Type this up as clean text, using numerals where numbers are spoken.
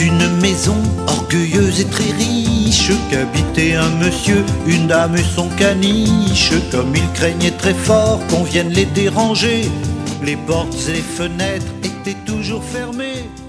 une maison orgueilleuse et très riche, qu'habitait un monsieur, une dame et son caniche. Comme ils craignaient très fort qu'on vienne les déranger, les portes et les fenêtres étaient toujours fermées.